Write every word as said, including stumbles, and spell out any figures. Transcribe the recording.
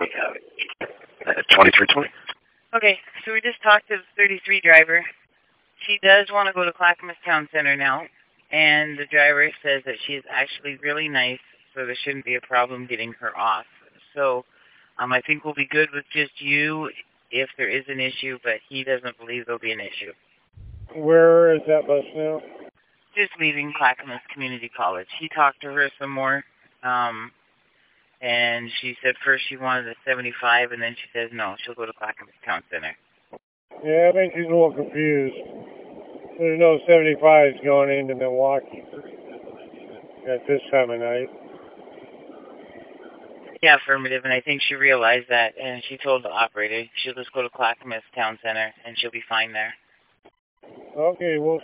Uh, twenty-three twenty. Okay, so we just talked to the thirty-three driver. She does want to go to Clackamas Town Center now, and the driver says that she is actually really nice, so there shouldn't be a problem getting her off. So um, I think we'll be good with just you if there is an issue, but he doesn't believe there'll be an issue. Where is that bus now? Just leaving Clackamas Community College. He talked to her some more, um, and she said first she wanted a seventy-five, and then she says no, she'll go to Clackamas Town Center. Yeah, I think she's a little confused. There's no seventy-fives going into Milwaukee at this time of night. Yeah, affirmative, and I think she realized that, and she told the operator she'll just go to Clackamas Town Center, and she'll be fine there. Okay, we'll